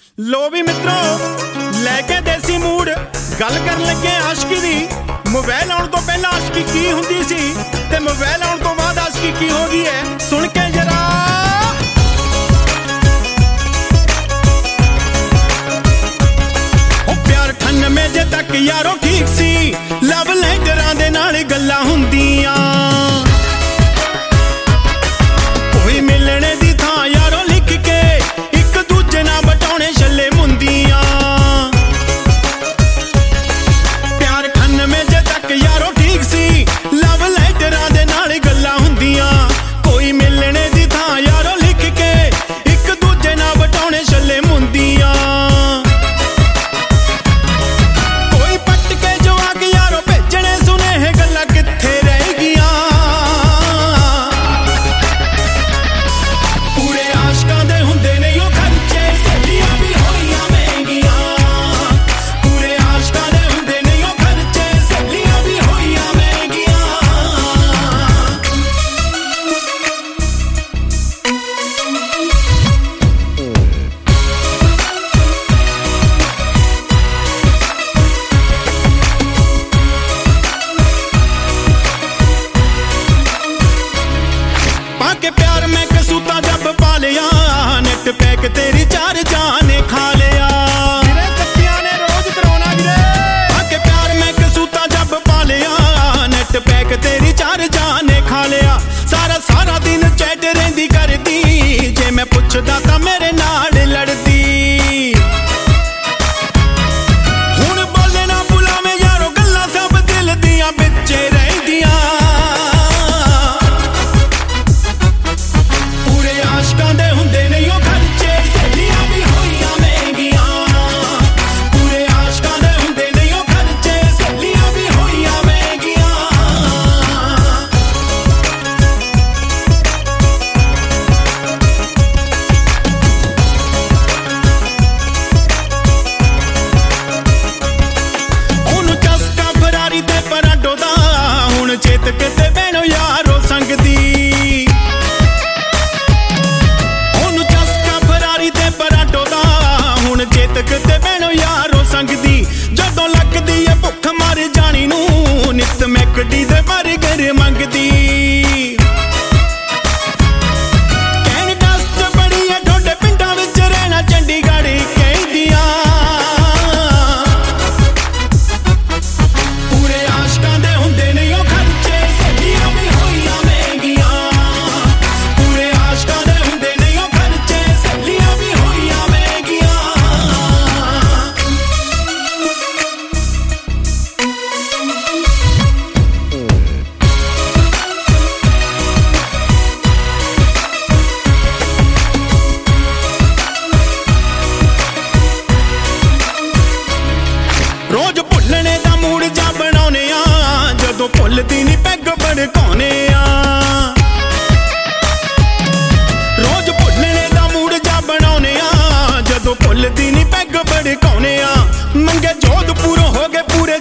लो भी मित्रों लैके देसी मूड गल कर लगे आशिकी दी। मोबाइल आउण तो पहला आशिकी की हुंदी सी ते मोबाइल आउण तो बाद आशिकी की हो गई है, सुन के जरा। ओ प्यार 98 जे तक यारो ठीक सी, लव लैंडरां दे नाल गल्लां हुंदियां। कोई मिलने दी थां यारो लिख के एक दूजे नाल बटाउने छल्ले मुंदियां। प्यार 98 जे तक यारो ठीक सी, लव लैंडरां दे नाल गल्लां हुंदियां। कोई मिलने दी थां यारो लिख के एक दूजे नाल बटाउने छल्ले मुंदियां। पैक तेरी चार जाने खा लिया, ने रोज करौना आके प्यार में कसूता जब पा लिया। नेट पैक तेरी चार जाने खा लिया, सारा सारा दिन चैट रहंदी करदी। जे मैं पुछदा तां मेरे नाल लड़दी। हुण बोले ना बुलावे यारो, गल्लां सब दिल दियां बिच्चे रहिंदियां। पूरे आशिकां दे हुंदे नहीं ओ खर्चे, सहेलियां भी होईयां महंगियां। पूरे आशिकां दे हुंदे नहीं ओ खर्चे, सहेलियां भी होईयां महंगियां। ਉਹਨੂੰ ਚਸਕਾ ਫਰਾਰੀ ਤੇ ਪਰਾਡੋ ਦਾ, ਹੁਣ ਚੇਤਕ ਤੇ ਬਹਿਣੋ ਯਾਰੋ ਸੰਗ ਦੀ। ਚੇਤਕ ਤੇ ਬਹਿਣੋ ਯਾਰੋ ਸੰਗ ਦੀ। ਜਦੋਂ ਲੱਗਦੀ ਏ ਭੁੱਖ ਮਰ ਜਾਣੀ ਨੂੰ, ਨਿੱਤ ਮੈਕਡੀ ਦੇ ਬਰਗਰ ਮੰਗਦੀ। ਕੈਨੇਡਾ ਚ ਬੜੀ ਏ ਤੁਹਾਡੇ ਪਿੰਡਾਂ ਵਿੱਚ ਰਹਿਣਾ ਚੰਡੀਗੜ੍ਹ ਕਹਿੰਦੀਆਂ। ਪੂਰੇ ਆਸ਼ਕਾਂ ਦੇ ਹੁੰਦੇ ਨਹੀਂ ਉਹ ਖਰਚੇ, ਸਹੇਲੀਆਂ ਵੀ ਹੋਈਆਂ ਮਹਿੰਗੀਆਂ। ਪੂਰੇ ਆਸ਼ਕਾਂ ਦੇ ਹੁੰਦੇ ਨਹੀਂ ਉਹ ਖਰਚੇ, ਸਹੇਲੀਆਂ ਵੀ ਹੋਈਆਂ ਮਹਿੰਗੀਆਂ। रोज भुलने दा मूड जा बनाउने आ, जदों भुलदी नी पैग भड़काउने आ। रोज भुलने दा मूड जा बनाउने आ, जदों भुलदी नी पैग भड़काउने आ। मंगे जोधपुरों हो गए पूरे